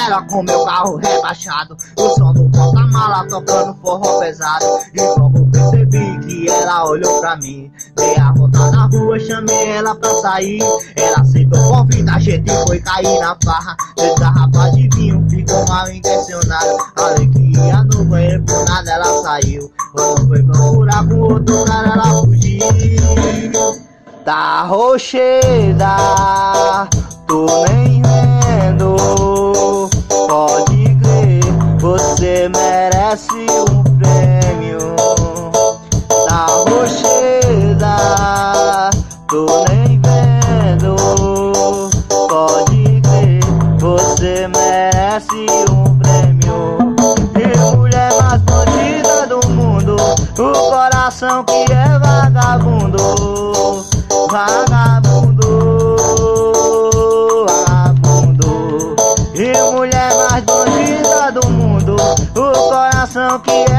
ela com meu carro rebaixado, o som do porta-mala tocando forró pesado. E logo percebi que ela olhou pra mim. Dei a volta na rua, chamei ela pra sair. Ela aceitou o convite, a gente foi cair na farra. Dois garrafas de vinho, ficou mal intencionado. Falei que ia no banheiro, por nada ela saiu. Quando foi procurar com outro cara, ela fugiu. Tá rocheda, tô nem vendo. Pode crer, você merece um prêmio. Tá rocheda, tô nem vendo. Pode crer, você merece um prêmio. E mulher mais bandida do mundo, o coração que é vagabundo. Vagabundo, vagabundo. E mulher mais bandida do mundo, o coração que é